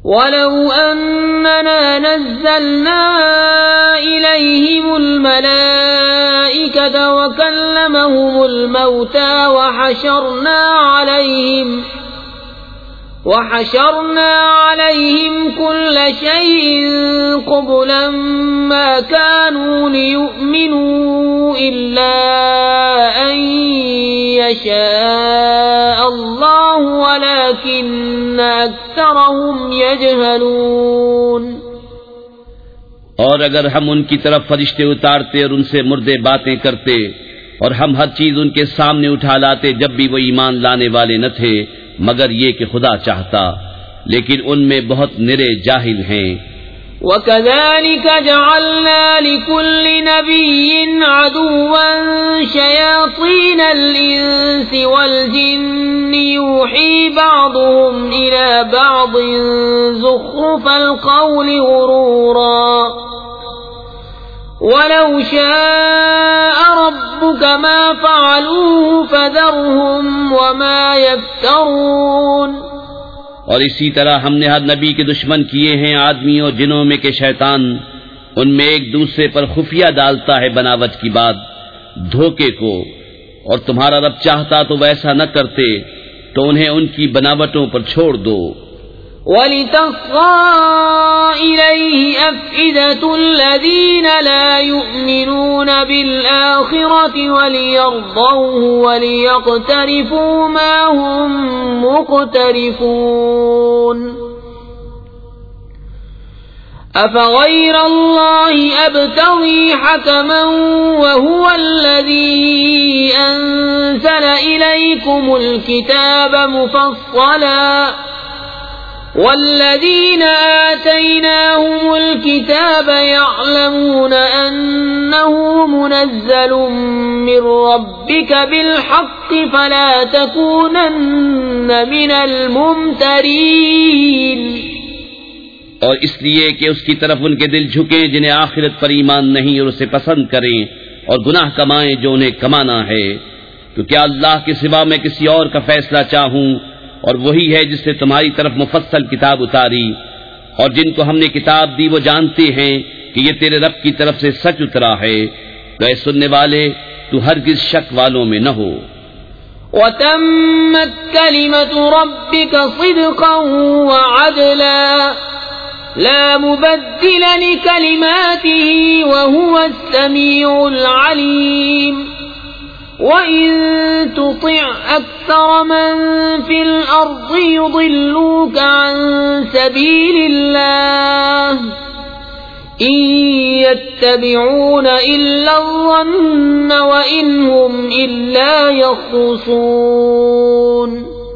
وَلَوْ أَنَّنَا نَزَّلْنَا إِلَيْهِمُ الْمَلَائِكَةَ وَكَلَّمَهُمُ الْمَوْتَى وَحَشَرْنَا عَلَيْهِمْ كُلَّ شَيْءٍ قُبُلًا مَا كَانُوا لِيُؤْمِنُوا إِلَّا أَن يَشَاءَ اللَّهُ وَلَكِنَّ أَكْثَرَهُمْ يَجْهَلُونَ۔ اور اگر ہم ان کی طرف فرشتے اتارتے اور ان سے مردے باتیں کرتے اور ہم ہر چیز ان کے سامنے اٹھا لاتے جب بھی وہ ایمان لانے والے نہ تھے مگر یہ کہ خدا چاہتا، لیکن ان میں بہت نرے جاہل ہیں۔ وَكَذَلِكَ جَعَلْنَا لِكُلِّ نَبِيٍّ عَدُوًّا شَيَاطِينَ الْإِنسِ وَالْجِنِّ يُوحِي بَعْضُهُمْ إِلَى بَعْضٍ زُخْرُفَ الْقَوْلِ غُرُورًا وَلَوْ شَاءَ رَبُّكَ مَا فَعَلُوهُ فَذَرْهُمْ وَمَا يَفْتَرُونَ۔ اور اسی طرح ہم نے ہر نبی کے دشمن کیے ہیں آدمیوں اور جنوں میں کہ شیطان ان میں ایک دوسرے پر خفیہ ڈالتا ہے بناوٹ کی بات دھوکے کو، اور تمہارا رب چاہتا تو ویسا نہ کرتے تو انہیں ان کی بناوٹوں پر چھوڑ دو۔ وَلِتَصْغَىٰ إِلَيْهِ أَفْئِدَةُ الَّذِينَ لَا يُؤْمِنُونَ بِالْآخِرَةِ وَلِيَرْضَوْهُ وَلِيَقْتَرِفُوا مَا هُمْ مُقْتَرِفُونَ۔ أَفَغَيْرَ اللَّهِ أَبْتَغِي حَكَمًا وَهُوَ الَّذِي أَنزَلَ إِلَيْكُمُ الْكِتَابَ مُفَصَّلًا وَالَّذِينَ آتَيْنَاهُمُ الْكِتَابَ يَعْلَمُونَ أَنَّهُ مُنَزَّلٌ مِّن رَّبِّكَ بِالْحَقِّ فَلَا تَكُونَنَّ مِنَ الْمُمْتَرِينَ۔ اور اس لیے کہ اس کی طرف ان کے دل جھکیں جنہیں آخرت پر ایمان نہیں اور اسے پسند کریں اور گناہ کمائیں جو انہیں کمانا ہے، تو کیا اللہ کے سوا میں کسی اور کا فیصلہ چاہوں؟ اور وہی ہے جس نے تمہاری طرف مفصل کتاب اتاری، اور جن کو ہم نے کتاب دی وہ جانتے ہیں کہ یہ تیرے رب کی طرف سے سچ اترا ہے، تو اے سننے والے تو ہرگز شک والوں میں نہ ہو۔ وَتَمَّتْ كَلِمَةُ رَبِّكَ صِدْقًا وَعَدْلًا لَا مُبَدِّلَ لِكَلِمَاتِهِ وَهُوَ السَّمِيعُ الْعَلِيمُ۔ وَإِن تُطِعْ أَكْثَرَ مَن فِي الْأَرْضِ يُضِلُّوكَ عَن سَبِيلِ اللَّهِ إِن يَتَّبِعُونَ إِلَّا الظَّنَّ وَإِنْ هُمْ إِلَّا يَخْرُصُونَ۔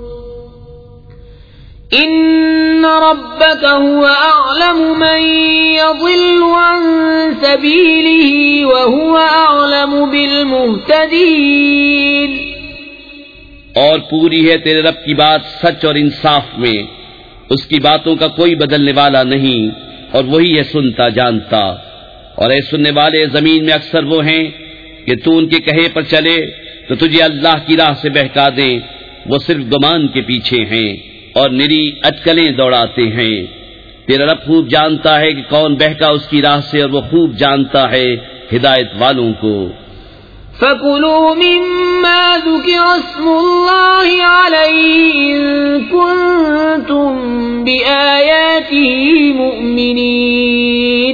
إِنَّ رَبَّكَ هُوَ أَعْلَمُ مَن يَضِلُّ عَن سَبِيلِهِ وَهُوَ أَعْلَمُ بِالْمُهْتَدِينَ۔ اور پوری ہے تیرے رب کی بات سچ اور انصاف میں، اس کی باتوں کا کوئی بدلنے والا نہیں، اور وہی ہے سنتا جانتا۔ اور اے سننے والے زمین میں اکثر وہ ہیں کہ تو ان کے کہے پر چلے تو تجھے اللہ کی راہ سے بہکا دیں، وہ صرف گمان کے پیچھے ہیں اور نری اٹکلیں دوڑاتے ہیں۔ تیرا رب خوب جانتا ہے کہ کون بہکا اس کی راہ سے، اور وہ خوب جانتا ہے ہدایت والوں کو۔ فَكُلُوا مِمَّا ذُكِرَ اسْمُ اللَّهِ عَلَيْهِ إِن كُنتُم بِآيَاتِهِ مُؤْمِنِينَ۔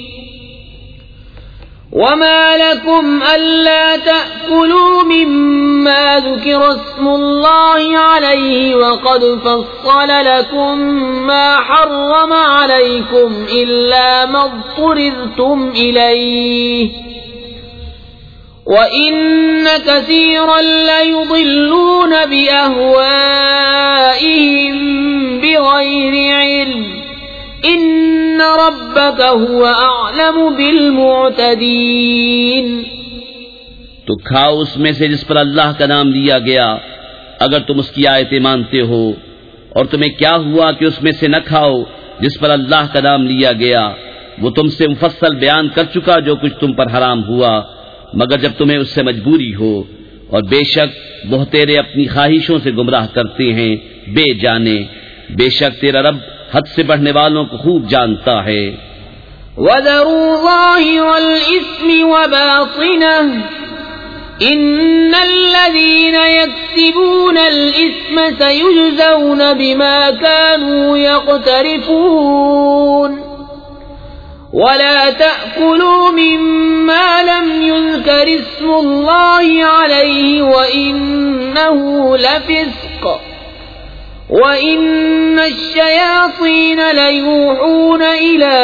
وَمَا لَكُمْ أَلَّا تَأْكُلُوا مِمَّا ذُكِرَ اسْمُ اللَّهِ عَلَيْهِ وَقَدْ فَصَّلَ لَكُم مَّا حَرَّمَ عَلَيْكُمْ إِلَّا مَا اضْطُرِرْتُمْ إِلَيْهِ وَإِنَّ كَثِيرًا لَّيُضِلُّونَ بِأَهْوَائِهِم بِغَيْرِ عِلْمٍ إِنَّ رَبَّكَ هُوَ أَعْلَمُ بِالْمُعْتَدِينَ۔ تو کھاؤ اس میں سے جس پر اللہ کا نام لیا گیا اگر تم اس کی آیتیں مانتے ہو، اور تمہیں کیا ہوا کہ اس میں سے نہ کھاؤ جس پر اللہ کا نام لیا گیا؟ وہ تم سے مفصل بیان کر چکا جو کچھ تم پر حرام ہوا، مگر جب تمہیں اس سے مجبوری ہو، اور بے شک بہتیرے اپنی خواہشوں سے گمراہ کرتے ہیں بے جانے۔ بے شک تیرا رب حد سے بڑھنے والوں کو خوب جانتا ہے۔ وَذَرُوا ظَاهِرَ الْإِثْمِ وَبَاطِنَهُ إِنَّ الَّذِينَ يَكْسِبُونَ الْإِثْمَ سَيُجْزَوْنَ بِمَا كَانُوا يَقْتَرِفُونَ وَلَا تَأْكُلُوا مِمَّا لَمْ يُذْكَرِ اسْمُ اللَّهِ عَلَيْهِ وَإِنَّهُ لَفِسْقٌ وَإِنَّ الشَّيَاطِينَ لَيُوحُونَ إِلَىٰ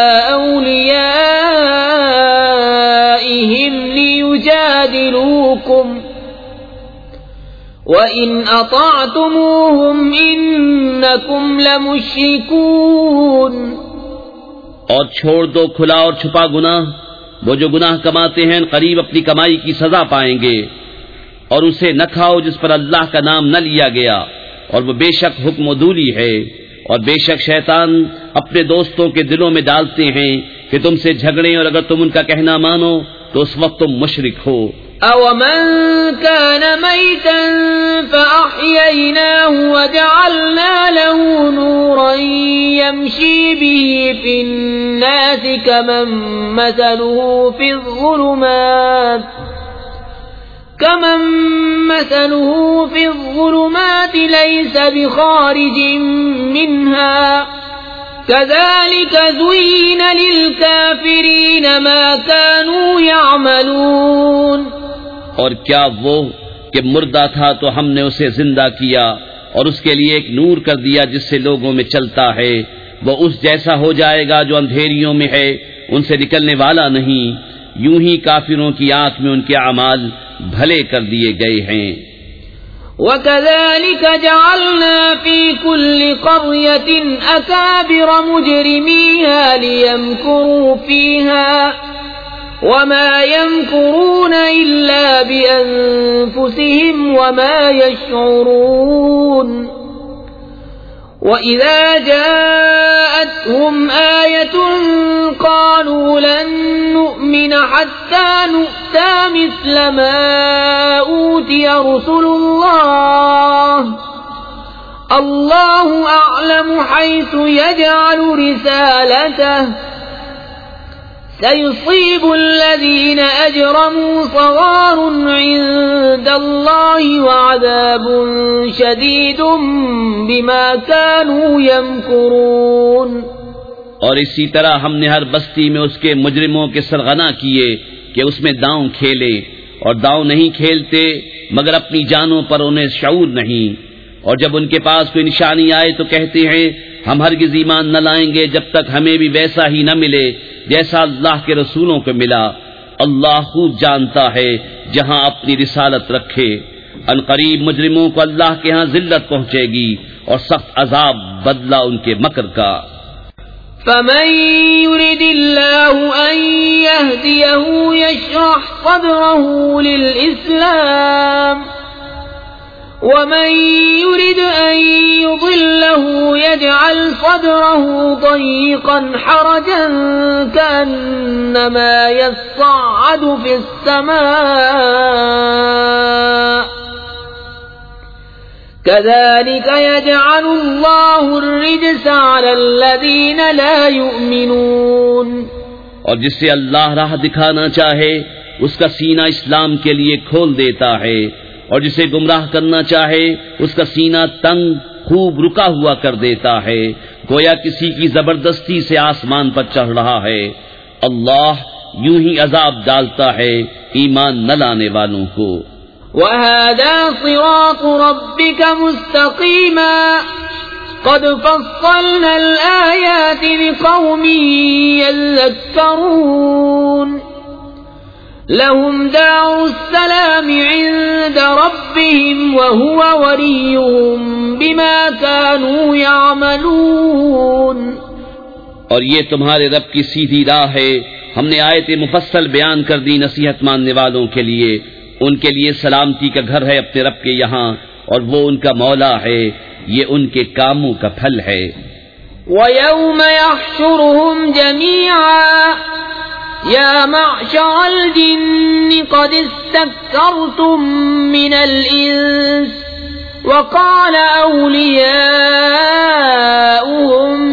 أَوْلِيَائِهِمْ لِيُجَادِلُوكُمْ وَإِنْ أَطَعْتُمُوهُمْ إِنَّكُمْ لَمُشْرِكُونَ۔ اور چھوڑ دو کھلا اور چھپا گناہ، وہ جو گناہ کماتے ہیں قریب اپنی کمائی کی سزا پائیں گے، اور اسے نہ کھاؤ جس پر اللہ کا نام نہ لیا گیا، اور وہ بے شک حکم عدولی ہے، اور بے شک شیطان اپنے دوستوں کے دلوں میں ڈالتے ہیں کہ تم سے جھگڑیں، اور اگر تم ان کا کہنا مانو تو اس وقت تم مشرک ہو۔ أَوَمَنْ كَانَ مَيْتًا فَأَحْيَيْنَاهُ وَجَعَلْنَا لَهُ نُورًا يَمْشِي بِهِ فِي النَّاسِ كَمَنْ مَثَلُهُ فِي الظُّلُمَاتِ لَيْسَ بِخَارِجٍ مِّنْهَا كَذَلِكَ زُيِّنَ لِلْكَافِرِينَ مَا كَانُوا يَعْمَلُونَ۔ اور کیا وہ کہ مردہ تھا تو ہم نے اسے زندہ کیا اور اس کے لیے ایک نور کر دیا جس سے لوگوں میں چلتا ہے، وہ اس جیسا ہو جائے گا جو اندھیریوں میں ہے، ان سے نکلنے والا نہیں۔ یوں ہی کافروں کی آنکھ میں ان کے اعمال بھلے کر دیے گئے ہیں۔ وَكَذَلِكَ جَعَلْنَا فِي كُلِّ قَرْيَةٍ أَكَابِرَ مُجْرِمِيهَا لِيَمْكُرُوا فِيهَا وَمَا يَمْكُرُونَ إِلَّا بِأَنفُسِهِمْ وَمَا يَشْعُرُونَ۔ وَإِذَا جَاءَتْهُمْ آيَةٌ قَالُوا لَن نُّؤْمِنَ حَتَّى نُؤْتَىٰ مِثْلَ مَا أُوتِيَ رُسُلُ اللَّهُ أَعْلَمُ حَيْثُ يَجْعَلُ رِسَالَتَهُ سَيُصِيبُ الَّذِينَ أَجْرَمُوا صَغَارٌ عِندَ اللَّهِ وَعَذَابٌ شَدِيدٌ بِمَا كَانُوا يَمْكُرُونَ۔ اور اسی طرح ہم نے ہر بستی میں اس کے مجرموں کے سرغنہ کیے کہ اس میں داؤں کھیلے، اور داؤں نہیں کھیلتے مگر اپنی جانوں پر انہیں شعور نہیں، اور جب ان کے پاس کوئی نشانی آئے تو کہتے ہیں ہم ہرگز ایمان نہ لائیں گے جب تک ہمیں بھی ویسا ہی نہ ملے جیسا اللہ کے رسولوں کو ملا۔ اللہ خود جانتا ہے جہاں اپنی رسالت رکھے۔ ان قریب مجرموں کو اللہ کے ہاں ذلت پہنچے گی اور سخت عذاب بدلہ ان کے مکر کا۔ فَمَن يُرِدِ اللَّهُ أَن يَهْدِيَهُ يَشْرَحْ صَدْرَهُ لِلْإِسْلَامِ وَمَن يُرِدْ أَن يُضِلَّهُ يَجْعَلْ صَدْرَهُ ضَيِّقًا حَرَجًا كَأَنَّمَا يَصَّعَّدُ فِي السَّمَاءِ كَذَلِكَ يَجْعَلُ اللَّهُ الرِّجْسَ عَلَى الَّذِينَ لَا يُؤْمِنُونَ۔ اور جسے اللہ راہ دکھانا چاہے اس کا سینہ اسلام کے لیے کھول دیتا ہے، اور جسے گمراہ کرنا چاہے اس کا سینہ تنگ خوب رکا ہوا کر دیتا ہے، گویا کسی کی زبردستی سے آسمان پر چڑھ رہا ہے۔ اللہ یوں ہی عذاب ڈالتا ہے ایمان نہ لانے والوں کو۔ وَهَذَا صِرَاطُ رَبِّكَ مُسْتَقِيمًا قَدْ فَصَّلْنَا الْآيَاتِ لِقَوْمٍ يَذَّكَّرُونَ۔ لَهُمْ دَارُ السَّلَامِ عِندَ رَبِّهِمْ وَهُوَ وَلِيُّهُمْ بِمَا كَانُوا يَعْمَلُونَ۔ اور یہ تمہارے رب کی سیدھی راہ ہے، ہم نے آیت مفصل بیان کر دی نصیحت ماننے والوں کے لیے۔ ان کے لیے سلامتی کا گھر ہے اپنے رب کے یہاں، اور وہ ان کا مولا ہے، یہ ان کے کاموں کا پھل ہے۔ وَيَوْمَ يَحْشُرُهُمْ جَمِيعًا يَا مَعْشَرَ الْجِنِّ قَدِ اسْتَكْثَرْتُم مِّنَ الْإِنسِ وَقَالَ أَوْلِيَاؤُهُم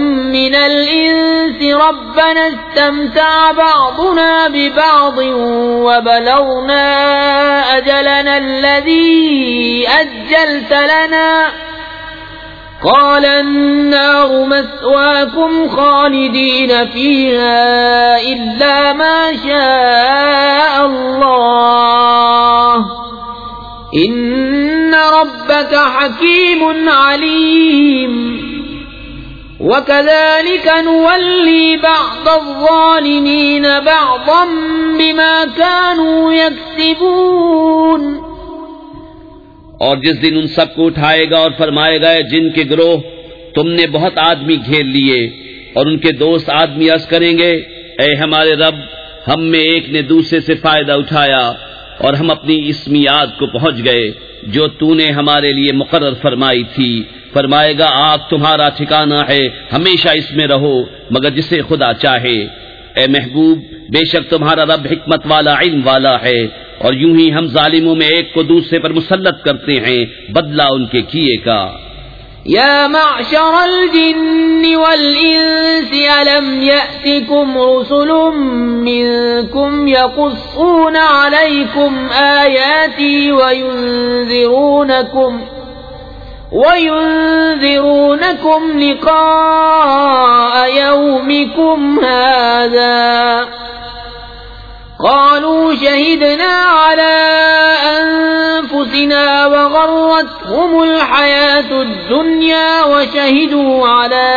ربنا استمتع بعضنا ببعض وبلغنا أجلنا الذي أجلت لنا قال النار مثواكم خالدين فيها إلا ما شاء الله إن ربك حكيم عليم وكذلك نولي بعض الظالمين بعضا بما كانوا يكسبون. اور جس دن ان سب کو اٹھائے گا اور فرمائے گا جن کے گروہ تم نے بہت آدمی گھیر لیے، اور ان کے دوست آدمی عرض کریں گے اے ہمارے رب، ہم میں ایک نے دوسرے سے فائدہ اٹھایا اور ہم اپنی اس میعاد کو پہنچ گئے جو تو نے ہمارے لیے مقرر فرمائی تھی. فرمائے گا آگ تمہارا ٹھکانہ ہے، ہمیشہ اس میں رہو مگر جسے خدا چاہے. اے محبوب، بے شک تمہارا رب حکمت والا، علم والا ہے، اور یوں ہی ہم ظالموں میں ایک کو دوسرے پر مسلط کرتے ہیں بدلہ ان کے کیے کا. يا معشر الجن والإنس ألم يأتكم رسل منكم يقصون عليكم آياتي وينذرونكم لقاء يومكم هذا قالوا شهدنا على أنفسنا وغرتهم الحياة الدنيا وشهدوا على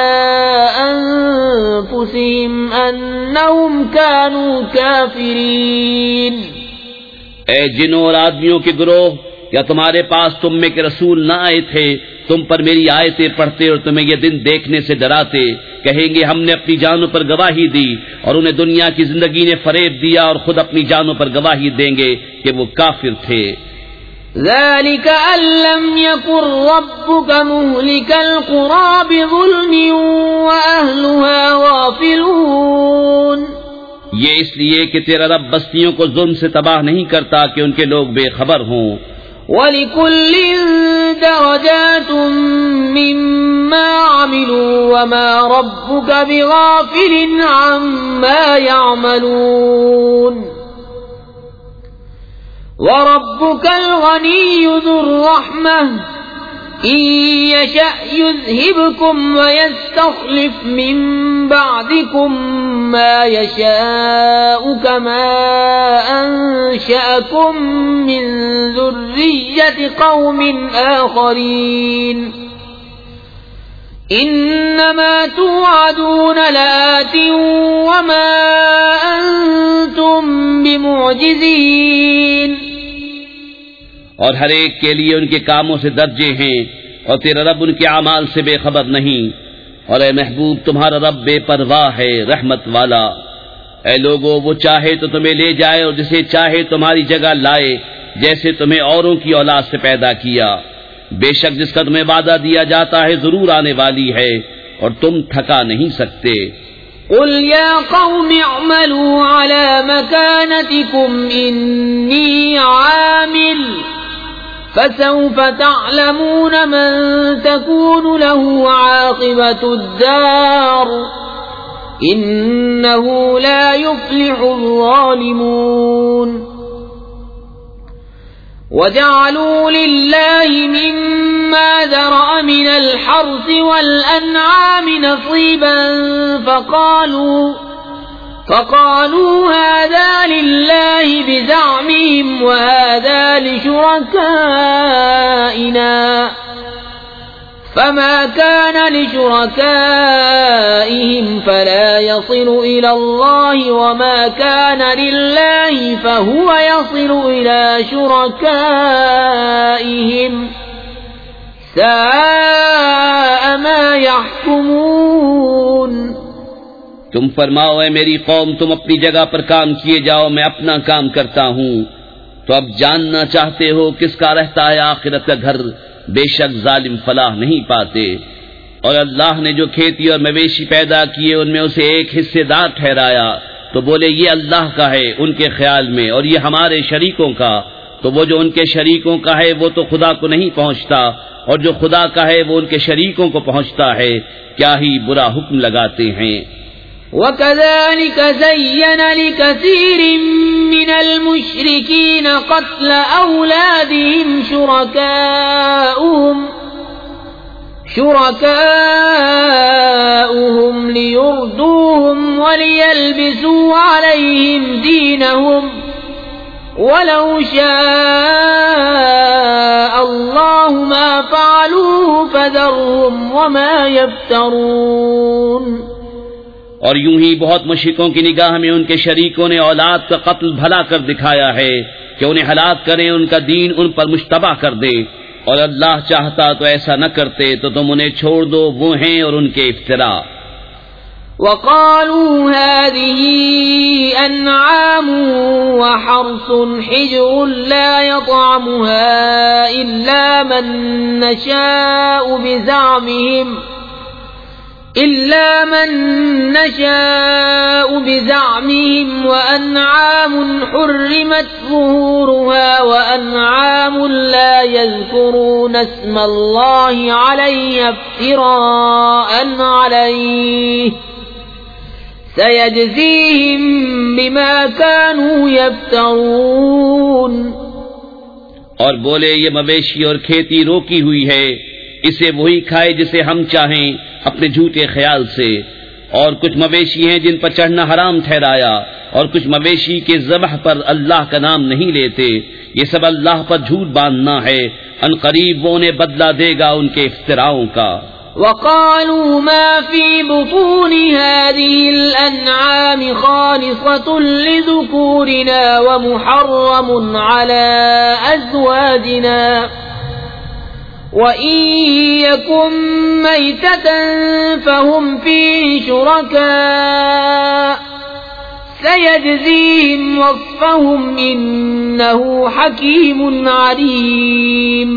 أنفسهم أنهم كانوا كافرين. اے جنوں اور آدمیوں کے گروہ، کیا تمہارے پاس تم میں کے رسول نہ آئے تھے تم پر میری آیتیں پڑھتے اور تمہیں یہ دن دیکھنے سے ڈراتے؟ کہیں گے ہم نے اپنی جانوں پر گواہی دی، اور انہیں دنیا کی زندگی نے فریب دیا اور خود اپنی جانوں پر گواہی دیں گے کہ وہ کافر تھے. ذلك أن لم يكن ربك مهلك القرى بظلم وأهلها غافلون. یہ اس لیے کہ تیرا رب بستیوں کو ظلم سے تباہ نہیں کرتا کہ ان کے لوگ بے خبر ہوں. وَلِكُلٍّ دَرَجَاتٌ مِّمَّا عَمِلُوا وَمَا رَبُّكَ بِغَافِلٍ عَمَّا يَعْمَلُونَ. وَرَبُّكَ الْغَنِيُّ ذُو الرَّحْمَةِ إِن يَشَأْ يُذْهِبْكُمْ وَيَسْتَخْلِفْ مِن بَعْدِكُم مَّا يَشَاءُ كَمَا أَنشَأَكُم مِّن ذُرِّيَّةِ قَوْمٍ آخَرِينَ. إِنَّمَا تُوعَدُونَ لَآتٍ وَمَا أَنتُم بِمُعْجِزِينَ. اور ہر ایک کے لیے ان کے کاموں سے درجے ہیں، اور تیرا رب ان کے اعمال سے بے خبر نہیں. اور اے محبوب، تمہارا رب بے پرواہ ہے، رحمت والا. اے لوگو، وہ چاہے تو تمہیں لے جائے اور جسے چاہے تمہاری جگہ لائے، جیسے تمہیں اوروں کی اولاد سے پیدا کیا. بے شک جس کا تمہیں وعدہ دیا جاتا ہے ضرور آنے والی ہے، اور تم تھکا نہیں سکتے. قل يا قوم اعملوا على مكانتكم إني عامل فسوف تعلمون من تكون له عاقبة الدار إنه لا يفلح الظالمون. وجعلوا لله مما ذرأ من الحرث والأنعام نصيبا فقالوا هذا لله بزعمهم وهذا لشركائنا فما كان لشركائهم فلا يصل إلى الله وما كان لله فهو يصل إلى شركائهم ساء ما يحكمون. تم فرماؤ اے میری قوم، تم اپنی جگہ پر کام کیے جاؤ، میں اپنا کام کرتا ہوں. تو اب جاننا چاہتے ہو کس کا رہتا ہے آخرت کا گھر؟ بے شک ظالم فلاح نہیں پاتے. اور اللہ نے جو کھیتی اور مویشی پیدا کیے ان میں اسے ایک حصے دار ٹھہرایا، تو بولے یہ اللہ کا ہے ان کے خیال میں، اور یہ ہمارے شریکوں کا. تو وہ جو ان کے شریکوں کا ہے وہ تو خدا کو نہیں پہنچتا، اور جو خدا کا ہے وہ ان کے شریکوں کو پہنچتا ہے. کیا ہی برا حکم لگاتے ہیں. وَكَذَلِكَ زَيَّنَ لِكَثِيرٍ مِّنَ الْمُشْرِكِينَ قَتْلَ أَوْلَادِهِمْ شُرَكَاؤُهُمْ لِيُرْدُوهُمْ وَلِيَلْبِسُوا عَلَيْهِمْ دِينَهُمْ وَلَوْ شَاءَ اللَّهُ مَا فَعَلُوهُ فَذَرْهُمْ وَمَا يَفْتَرُونَ۔ اور یوں ہی بہت مشرکوں کی نگاہ میں ان کے شریکوں نے اولاد کا قتل بھلا کر دکھایا ہے کہ انہیں ہلاک کریں، ان کا دین ان پر مشتبہ کر دیں، اور اللہ چاہتا تو ایسا نہ کرتے، تو تم انہیں چھوڑ دو، وہ ہیں اور ان کے افتراء۔ وَقَالُوا هَٰذِهِ أَنْعَامٌ وَحَرْثٌ حِجْرٌ لَّا يَطْعَمُهَا إِلَّا مَن نَّشَاءُ بِزَعْمِهِمْ وَأَنْعَامٌ حُرِّمَتْ ظُهُورُهَا وَأَنْعَامٌ لَّا يَذْكُرُونَ اسْمَ اللَّهِ عَلَيْهَا افْتِرَاءً عَلَيْهِ سَيَجْزِيهِم بِمَا كَانُوا يَفْتَرُونَ۔ اور بولے یہ مویشی اور کھیتی روکی ہوئی ہے، اسے وہی کھائے جسے ہم چاہیں اپنے جھوٹے خیال سے، اور کچھ مویشی ہیں جن پر چڑھنا حرام ٹھہرایا، اور کچھ مویشی کے ذبح پر اللہ کا نام نہیں لیتے، یہ سب اللہ پر جھوٹ باندھنا ہے، ان قریب وہ انہیں بدلہ دے گا ان کے افتراؤں کا۔ وَقَالُوا مَا فِي بُطُونِ هَٰذِهِ الْأَنْعَامِ خَالِصَةٌ لِّذُكُورِنَا وَمُحَرَّمٌ عَلَىٰ أَزْوَاجِنَا وَإِن يَكُن مَّيْتَةً فَهُمْ فِيهِ شُرَكَاءُ سَيَجْزِيهِمْ وَصْفَهُمْ إِنَّهُ حَكِيمٌ عَلِيمٌ۔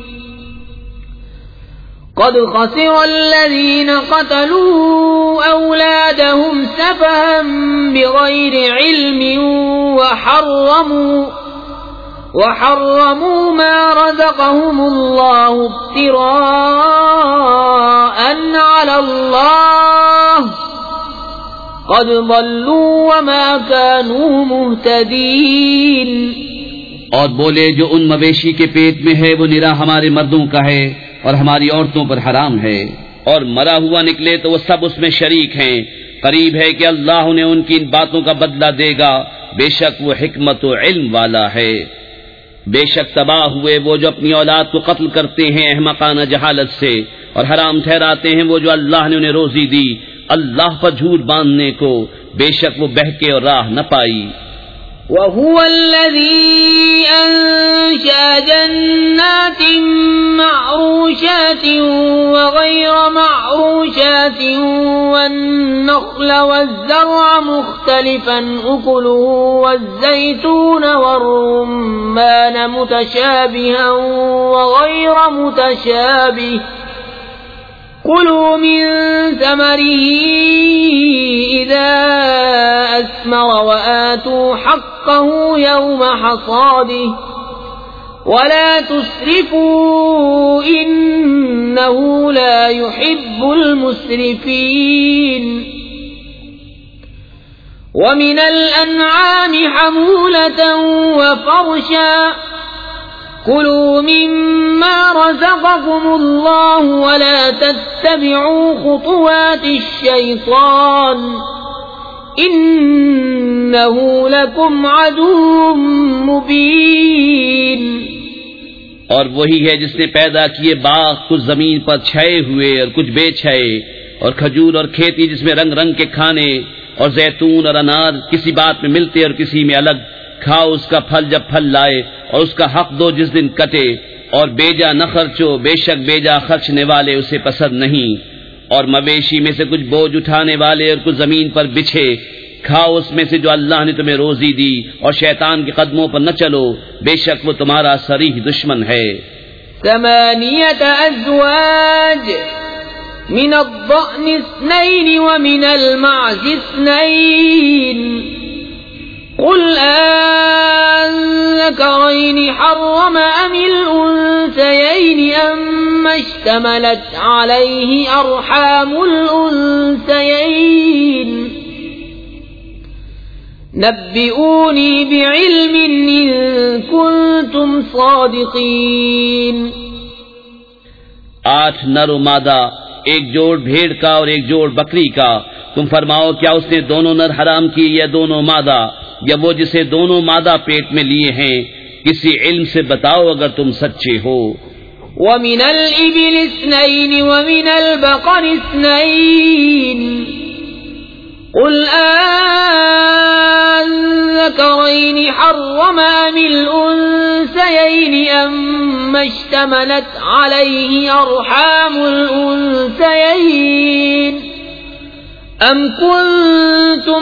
قد خسر الذين قتلوا أولادهم سفها بغير علم وحرموا ما رزقهم الله افتراء على الله قد ضلوا وما كانوا مهتدين۔ اور بولے جو ان مویشی کے پیٹ میں ہے وہ نرا ہمارے مردوں کا ہے اور ہماری عورتوں پر حرام ہے، اور مرا ہوا نکلے تو وہ سب اس میں شریک ہیں، قریب ہے کہ اللہ انہیں ان کی ان باتوں کا بدلہ دے گا، بے شک وہ حکمت و علم والا ہے۔ بے شک تباہ ہوئے وہ جو اپنی اولاد کو قتل کرتے ہیں احمقانہ جہالت سے، اور حرام ٹھہراتے ہیں وہ جو اللہ نے انہیں روزی دی اللہ پر جھوٹ باندھنے کو، بے شک وہ بہکے اور راہ نہ پائی۔ وَهُوَ الَّذِي أَنشَأَ جَنَّاتٍ مَّعْرُوشَاتٍ وَغَيْرَ مَعْرُوشَاتٍ وَالنَّخْلَ وَالزَّرْعَ مُخْتَلِفًا أُكُلُهُ وَالزَّيْتُونَ وَالرُّمَّانَ مُتَشَابِهًا وَغَيْرَ مُتَشَابِهٍ كُلُوا مِن ثَمَرِهِ إِذَا أَثْمَرَ وَآتُوا حَقَّهُ يَوْمَ حَصَادِهِ وَلَا تُسْرِفُوا إِنَّهُ لَا يُحِبُّ الْمُسْرِفِينَ۔ وَمِنَ الْأَنْعَامِ حَمُولَةً وَفَرْشًا كُلُوا مِمَّا رَزَقَكُمُ اللَّهُ وَلَا تَتَّبِعُوا خُطُوَاتِ الشَّيْطَانِ إِنَّهُ لَكُمْ عَدُوٌّ مُّبِينٌ۔ اور وہی ہے جس نے پیدا کیے باغ کچھ زمین پر چھائے ہوئے اور کچھ بے چھائے، اور کھجور اور کھیتی جس میں رنگ رنگ کے کھانے، اور زیتون اور انار کسی بات میں ملتے اور کسی میں الگ، کھاؤ اس کا پھل جب پھل لائے، اور اس کا حق دو جس دن کٹے، اور بیجا نہ خرچو، بے شک بیجا خرچنے والے اسے پسند نہیں۔ اور مویشی میں سے کچھ بوجھ اٹھانے والے اور کچھ زمین پر بچھے، کھاؤ اس میں سے جو اللہ نے تمہیں روزی دی، اور شیطان کے قدموں پر نہ چلو، بے شک وہ تمہارا صریح دشمن ہے۔ 8 أزواج من الضأن 2 ومن المعز 2 قل أذكرين حرم أم الأنثيين أم اشتملت عليه أرحام الأنثيين نبئوني بعلم إن كنتم صادقين. 8 نر و مادہ، ایک جوڑ بھیڑ کا اور ایک جوڑ بکری کا، تم فرماؤ کیا اس نے دونوں نر حرام کی یا دونوں مادہ، یا وہ جسے دونوں مادہ پیٹ میں لیے ہیں؟ کسی علم سے بتاؤ اگر تم سچے ہو. ومن الإبل 2 ومن البقر 2 قل أذكرين حرم أم الأنثيين أم اشتملت عليه أرحام الأنثيين أم كنتم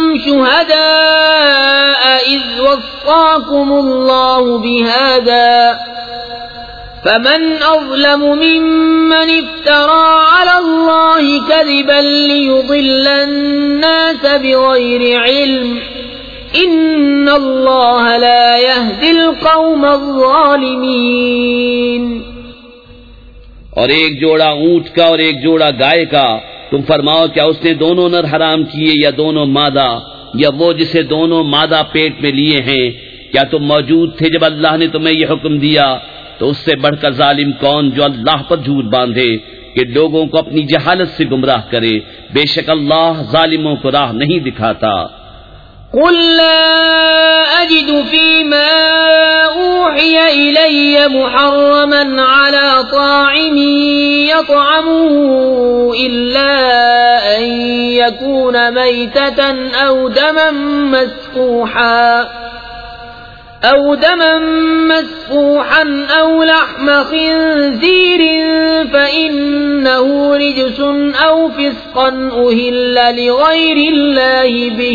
شهداء إذ وصاكم الله بهذا فمن أظلم ممن افترى على الله كذبا ليضل الناس بغير علم إن الله لا يهدي القوم الظالمين. اور ایک جوڑا اونٹ کا اور ایک جوڑا گائے کا، تم فرماؤ کیا اس نے دونوں نر حرام کیے یا دونوں مادہ، یا وہ جسے دونوں مادہ پیٹ میں لیے ہیں؟ کیا تم موجود تھے جب اللہ نے تمہیں یہ حکم دیا؟ تو اس سے بڑھ کر ظالم کون جو اللہ پر جھوٹ باندھے کہ لوگوں کو اپنی جہالت سے گمراہ کرے. بے شک اللہ ظالموں کو راہ نہیں دکھاتا. قل لا أجد فيما أوحي إلي محرما على طاعم يطعمه إلا أن يكون ميتة أو دما مسفوحا أو لحم خنزير فإنه رجس أو فسقا أهل لغير الله به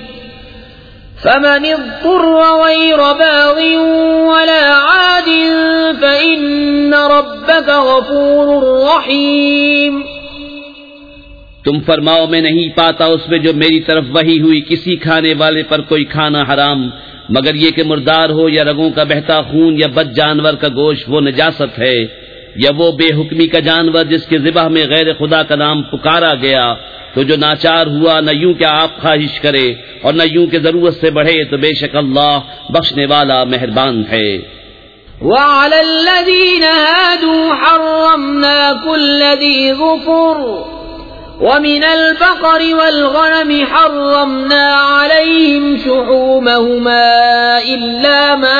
فمن اضطر غير باغ ولا عاد فإن ربك غفور رحيم. تم فرماؤ میں نہیں پاتا اس میں جو میری طرف وحی ہوئی کسی کھانے والے پر کوئی کھانا حرام مگر یہ کہ مردار ہو یا رگوں کا بہتا خون یا بد جانور کا گوشت وہ نجاست ہے، یا وہ بے حکمی کا جانور جس کے ذبح میں غیر خدا کا نام پکارا گیا. تو جو ناچار ہوا نہ یوں کہ آپ خواہش کرے اور نہ یوں کہ ضرورت سے بڑھے تو بے شک اللہ بخشنے والا مہربان ہے. وعلى الذين هادوا حرمنا كل ذي ظفر ومن البقر والغنم حرمنا عليهم شحومهما إلا ما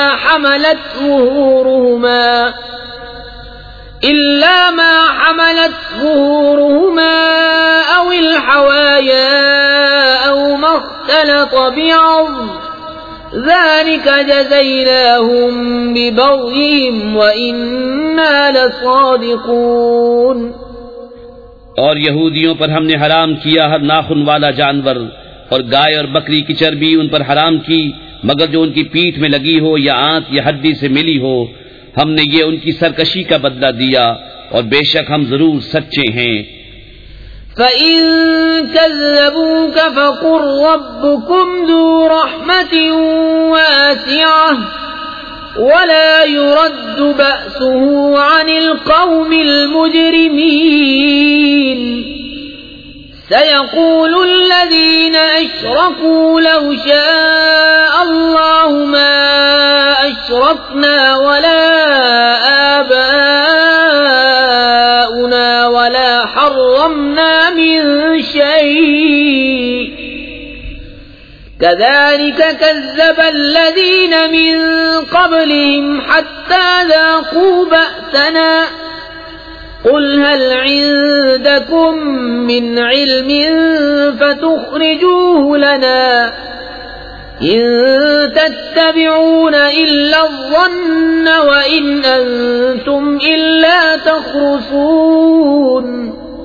حملت ظهورهما أو الحوايا أو ما اختلط بعظم ذلك جزيناهم ببغيهم وإنا لصادقون. اور یہودیوں پر ہم نے حرام کیا ہر ناخن والا جانور، اور گائے اور بکری کی چربی ان پر حرام کی مگر جو ان کی پیٹھ میں لگی ہو یا آنت یا ہڈی سے ملی ہو. ہم نے یہ ان کی سرکشی کا بدلہ دیا اور بے شک ہم ضرور سچے ہیں. فَإِن كَذَّبُوكَ فَقُلْ رَبُّكُمْ ذُو رَحْمَةٍ وَاسِعَةٍ وَلَا يُرَدُّ بَأْسُهُ عَنِ الْقَوْمِ الْمُجْرِمِينَ. سَيَقُولُ الَّذِينَ أَشْرَكُوا لَوْ شَاءَ اللَّهُ مَا أَشْرَكْنَا وَلَا آبَاؤُنَا وَلَا حَرَّمْنَا مِن شَيْءٍ كَذَلِكَ كَذَّبَ الَّذِينَ مِن قَبْلِهِمْ حَتَّى ذَاقُوا بَأْسَنَا. قُلْ هَلْ عِندَكُم مِّنْ عِلْمٍ فَتُخْرِجُوهُ لَنَا إِن تَتَّبِعُونَ إِلَّا الظَّنَّ وَإِنْ أَنتُمْ إِلَّا تَخْرُصُونَ.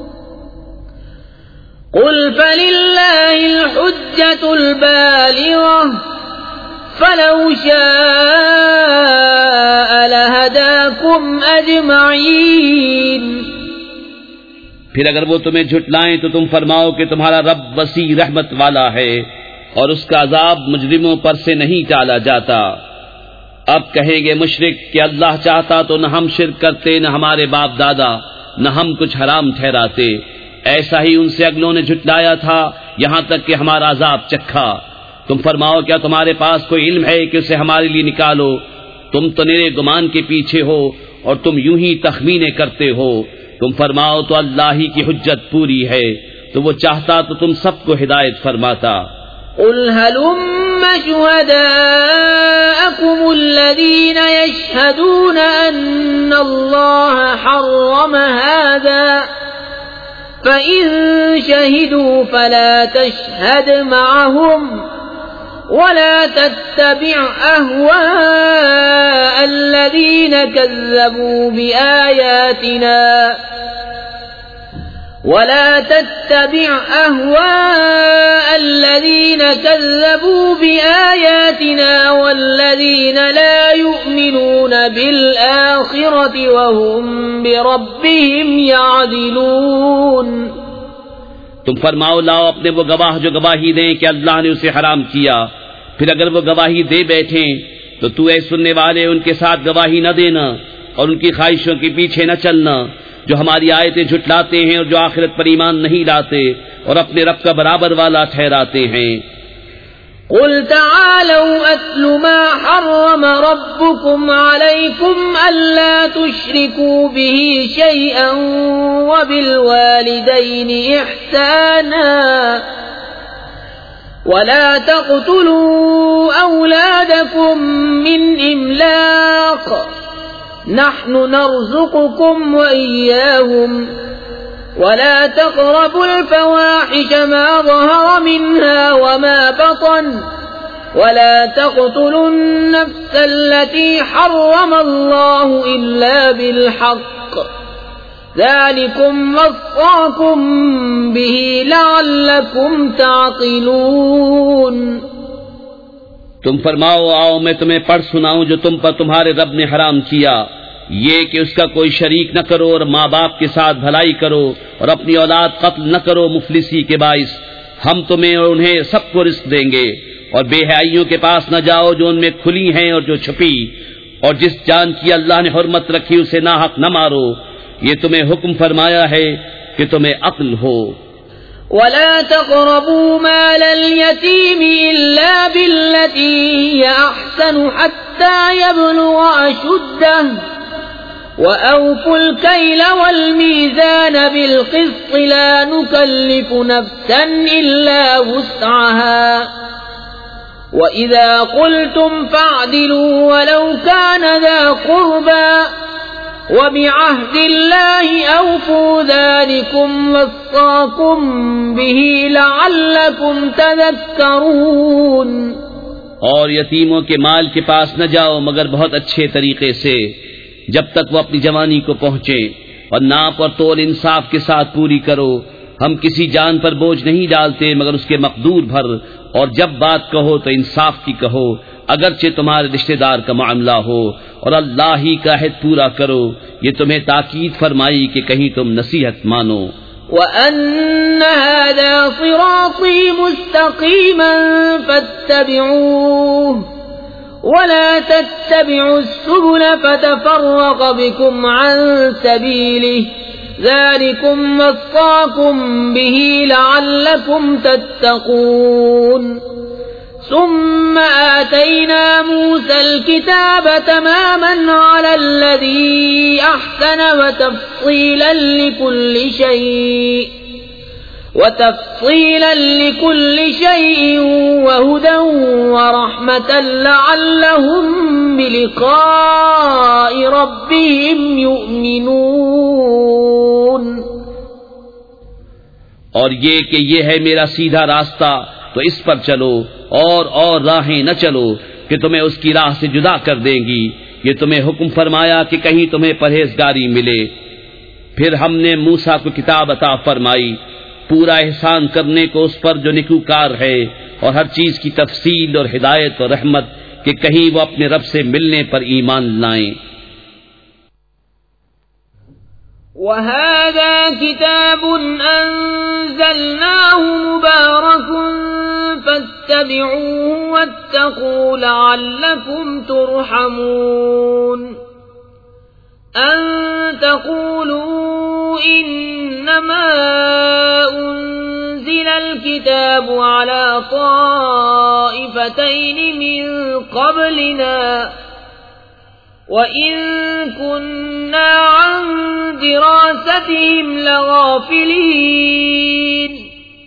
قُلْ فَلِلَّهِ الْحُجَّةُ الْبَالِغَةُ فَلَوْ شَاءَ لَهَدَاكُمْ أَجْمَعِينَ. پھر اگر وہ تمہیں جھٹلائیں تو تم فرماؤ کہ تمہارا رب وسیع رحمت والا ہے اور اس کا عذاب مجرموں پر سے نہیں ٹالا جاتا. اب کہیں گے مشرک کہ اللہ چاہتا تو نہ ہم شرک کرتے نہ ہمارے باپ دادا نہ ہم کچھ حرام ٹھہراتے. ایسا ہی ان سے اگلوں نے جھٹلایا تھا یہاں تک کہ ہمارا عذاب چکھا. تم فرماؤ کیا تمہارے پاس کوئی علم ہے کہ اسے ہمارے لیے نکالو؟ تم تو نرے گمان کے پیچھے ہو اور تم یوں ہی تخمینے کرتے ہو۔ تم فرماؤ تو اللہ ہی کی حجت پوری ہے، تو وہ چاہتا تو تم سب کو ہدایت فرماتا۔ قل هلم شهداءكم الذين يشهدون أن الله حرم هذا فإن شهدوا فلا تشهد معهم ولا تتبع أهواء الذين كذبوا بآياتنا والذين لا يؤمنون بالآخرة وهم بربهم يعدلون۔ تم فرماؤ لاؤ اپنے وہ گواہ جو گواہی دیں کہ اللہ نے اسے حرام کیا، پھر اگر وہ گواہی دے بیٹھیں تو تو اے سننے والے ان کے ساتھ گواہی نہ دینا اور ان کی خواہشوں کے پیچھے نہ چلنا جو ہماری آیتیں جھٹلاتے ہیں اور جو آخرت پر ایمان نہیں لاتے اور اپنے رب کا برابر والا ٹھہراتے ہیں۔ قل تعالوا أتل ما حرم ربكم عليكم ألا تشركوا به شيئا وبالوالدين إحسانا ولا تقتلوا أولادكم من إملاق نحن نرزقكم وإياهم ولا تقربوا الفواحش ما ظهر منها وما بطن ولا تقتلوا النفس التي حرم الله إلا بالحق ذلكم وصاكم به لعلكم تعقلون۔ تم فرماؤ آؤ میں تمہیں پڑھ سناؤں جو تم پر تمہارے رب نے حرام کیا، یہ کہ اس کا کوئی شریک نہ کرو اور ماں باپ کے ساتھ بھلائی کرو اور اپنی اولاد قتل نہ کرو مفلسی کے باعث، ہم تمہیں اور انہیں سب کو رزق دیں گے، اور بے حیائیوں کے پاس نہ جاؤ جو ان میں کھلی ہیں اور جو چھپی، اور جس جان کی اللہ نے حرمت رکھی اسے ناحق نہ مارو، یہ تمہیں حکم فرمایا ہے کہ تمہیں عقل ہو۔ ولا تقربوا مال اليتيم إلا بالتي هي أحسن حتى يبلغ أشده وأوفوا الكيل والميزان بالقسط لا نكلف نفسا إلا وسعها وإذا قلتم فاعدلوا ولو كان ذا قربى وبعهد الله أوفوا ذلكم وصاكم به لعلكم تذكرون۔ اور یتیموں کے مال کے پاس نہ جاؤ مگر بہت اچھے طریقے سے جب تک وہ اپنی جوانی کو پہنچے، اور ناپ اور تول انصاف کے ساتھ پوری کرو، ہم کسی جان پر بوجھ نہیں ڈالتے مگر اس کے مقدور بھر، اور جب بات کہو تو انصاف کی کہو اگرچہ تمہارے رشتہ دار کا معاملہ ہو، اور اللہ ہی کا عہد پورا کرو، یہ تمہیں تاکید فرمائی کہ کہیں تم نصیحت مانو۔ وَأَنَّ هَذَا صِرَاطِي مُسْتَقِيمًا فَاتَّبِعُوهُ وَلَا تَتَّبِعُوا السُّبُلَ فَتَفَرَّقَ بِكُمْ عَن سَبِيلِهِ ذَلِكُمْ وَصَّاكُمْ بِهِ لَعَلَّكُمْ تَتَّقُونَ۔ ثم آتينا موسى الكتاب تماما على الذي أحسن وتفصيلا لكل شيء وهدى ورحمة لعلهم بلقاء ربهم يؤمنون۔ اور یہ کہ یہ ہے میرا سیدھا راستہ تو اس پر چلو، اور راہیں نہ چلو کہ تمہیں اس کی راہ سے جدا کر دیں گی، یہ تمہیں حکم فرمایا کہ کہیں تمہیں پرہیزگاری ملے۔ پھر ہم نے موسیٰ کو کتاب عطا فرمائی، پورا احسان کرنے کو اس پر جو نیکوکار ہے، اور ہر چیز کی تفصیل اور ہدایت اور رحمت کہ کہیں وہ اپنے رب سے ملنے پر ایمان لائیں۔ وَهَذَا كِتَابٌ أَنزَلْنَاهُ مُبَارَكٌ فَاتَّبِعُوهُ وَاتَّقُوا لَعَلَّكُمْ تُرْحَمُونَ۔ أَن تَقُولُوا إِنَّمَا أُنزِلَ الكتاب على طائفتين من قبلنا وإن كنا عن دراستهم لغافلين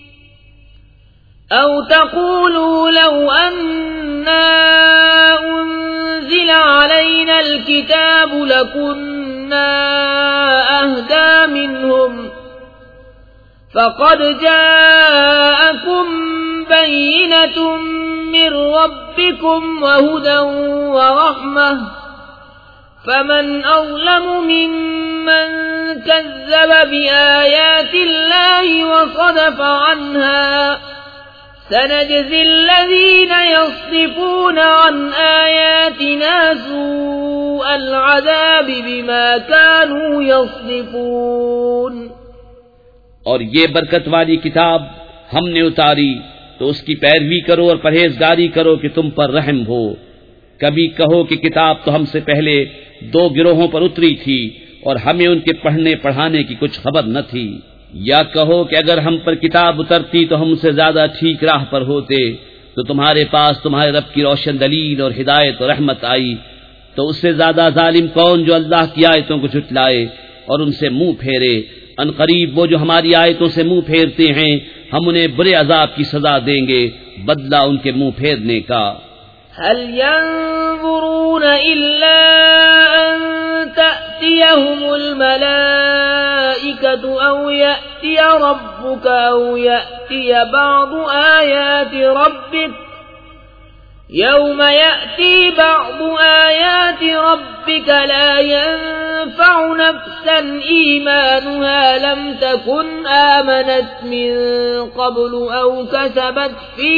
أو تقولوا لو أنا أنزل علينا الكتاب لكنا أهدى منهم فقد جاءكم بينة من ربكم وهدى ورحمة فمن أظلم ممن كذب بآيات الله وصدف عنها سنجزي الذين يصدفون عن آياتنا سوء العذاب بما كانوا يصدفون۔ اور یہ برکت والی کتاب ہم نے اتاری تو اس کی پیروی کرو اور پرہیزگاری کرو کہ تم پر رحم ہو۔ کبھی کہو کہ کتاب تو ہم سے پہلے 2 گروہوں پر اتری تھی اور ہمیں ان کے پڑھنے پڑھانے کی کچھ خبر نہ تھی، یا کہو کہ اگر ہم پر کتاب اترتی تو ہم سے زیادہ ٹھیک راہ پر ہوتے، تو تمہارے پاس تمہارے رب کی روشن دلیل اور ہدایت اور رحمت آئی، تو اس سے زیادہ ظالم کون جو اللہ کی آیتوں کو جھٹلائے اور ان سے منہ پھیرے۔ ان قریب وہ جو ہماری آیتوں سے منہ پھیرتے ہیں ہم انہیں برے عذاب کی سزا دیں گے، بدلہ ان کے منہ پھیرنے کا۔ هل ينظرون إلا أن تأتيهم الملائكة أو يأتي ربك أو يأتي بعض آيات ربك يوم يأتي بعض آيات ربك لا ينفع نفسا إيمانها لم تكن آمنت من قبل أو كسبت في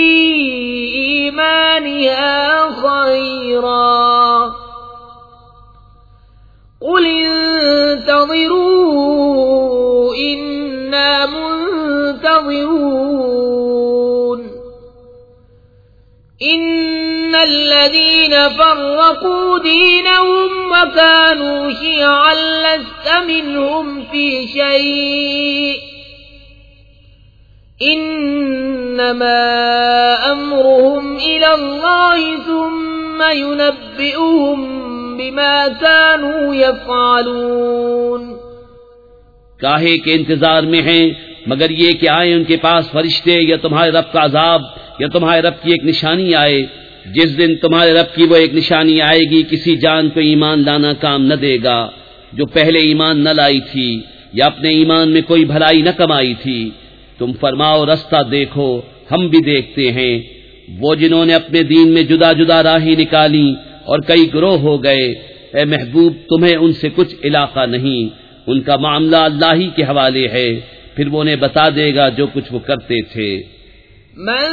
إيمانها خيرا قل انتظروا إنا منتظرون إن الذين فرقوا دينهم وكانوا شيعا لست منهم في شيء إنما أمرهم إلى الله ثم ينبئهم بما كانوا يفعلون۔ کاہے کے انتظار میں ہیں مگر یہ کہ آئیں ان کے پاس فرشتے یا تمہارے رب کا عذاب یا تمہارے رب کی ایک نشانی آئے۔ جس دن تمہارے رب کی وہ ایک نشانی آئے گی کسی جان کو ایمان لانا کام نہ دے گا جو پہلے ایمان نہ لائی تھی یا اپنے ایمان میں کوئی بھلائی نہ کمائی تھی۔ تم فرماؤ رستہ دیکھو ہم بھی دیکھتے ہیں۔ وہ جنہوں نے اپنے دین میں جدا جدا راہیں نکالی اور کئی گروہ ہو گئے، اے محبوب تمہیں ان سے کچھ علاقہ نہیں، ان کا معاملہ اللہ ہی کے حوالے ہے، پھر وہ انہیں بتا دے گا جو کچھ وہ کرتے تھے۔ من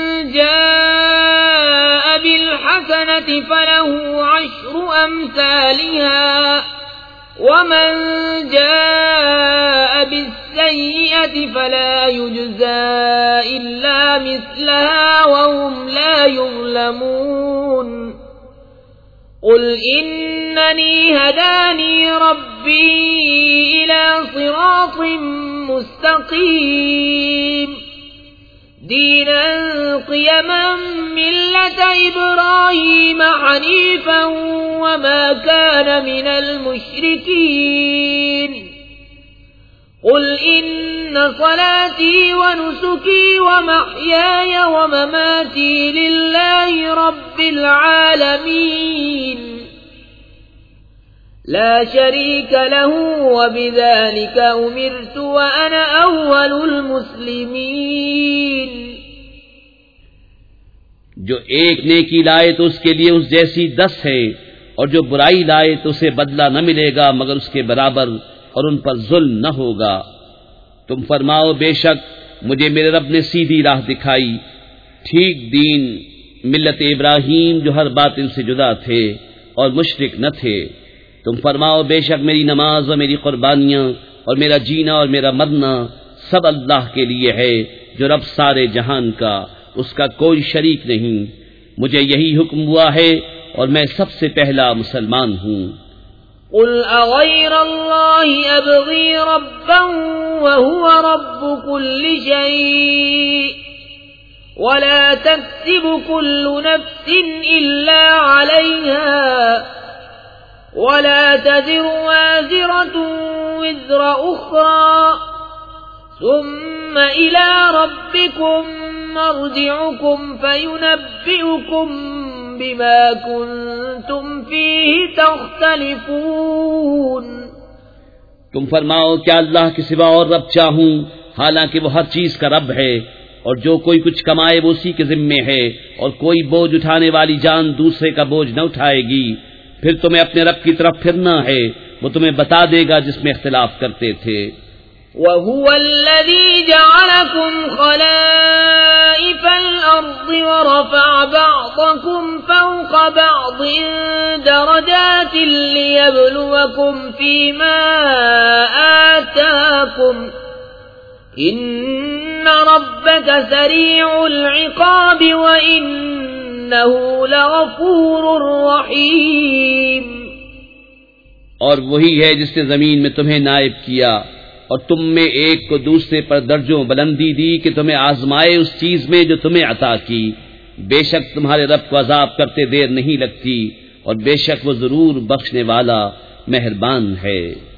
جاء بالحسنة فله 10 أمثالها ومن جاء بالسيئة فلا يجزى إلا مثلها وهم لا يظلمون قل إنني هداني ربي إلى صراط مستقيم دينا قيما ملة إبراهيم حنيفا وما كان من المشركين قل إن صلاتي ونسكي ومحياي ومماتي لله رب العالمين لا شريك له وبذلك أمرت وأنا أول المسلمين۔ جو ایک نیکی لائے تو اس کے لیے اس جیسی 10 ہے، اور جو برائی لائے تو اسے بدلہ نہ ملے گا مگر اس کے برابر، اور ان پر ظلم نہ ہوگا۔ تم فرماؤ بے شک مجھے میرے رب نے سیدھی راہ دکھائی، ٹھیک دین ملت ابراہیم جو ہر باطل سے جدا تھے اور مشرک نہ تھے۔ تم فرماؤ بے شک میری نماز اور میری قربانیاں اور میرا جینا اور میرا مرنا سب اللہ کے لیے ہے جو رب سارے جہان کا، اس کا کوئی شریک نہیں۔ مجھے یہی حکم ہوا ہے اور میں سب سے پہلا مسلمان ہوں۔ قل اغیر اللہ ابغی ربا وهو رب كل شيء ولا تكسب كل نفس إلا عليها ولا تزر وازرة وزر أخرى ثم إلى ربكم مرجعكم فينبئكم بما كنتم فيه تختلفون. تم فرماؤ کیا اللہ کے سوا اور رب چاہوں حالانکہ وہ ہر چیز کا رب ہے، اور جو کوئی کچھ کمائے وہ اسی کے ذمے ہے، اور کوئی بوجھ اٹھانے والی جان دوسرے کا بوجھ نہ اٹھائے گی. پھر تمہیں اپنے رب کی طرف پھرنا ہے، وہ تمہیں بتا دے گا جس میں اختلاف کرتے تھے. وَهُوَ الَّذِي جَعَلَكُمْ خَلَائِفَ الْأَرْضِ وَرَفَعَ بَعْضَكُمْ فَوْقَ بَعْضٍ دَرَجَاتٍ لِيَبْلُوَكُمْ فِيمَا آتَاكُمْ إِنَّ رَبَّكَ سَرِيعُ الْعِقَابِ وَإِنَّهُ لَغَفُورٌ رَّحِيمٌ. اور وہی ہے جس نے زمین میں تمہیں نائب کیا اور تم میں ایک کو دوسرے پر درجوں بلندی دی کہ تمہیں آزمائے اس چیز میں جو تمہیں عطا کی. بے شک تمہارے رب کو عذاب کرتے دیر نہیں لگتی، اور بے شک وہ ضرور بخشنے والا مہربان ہے.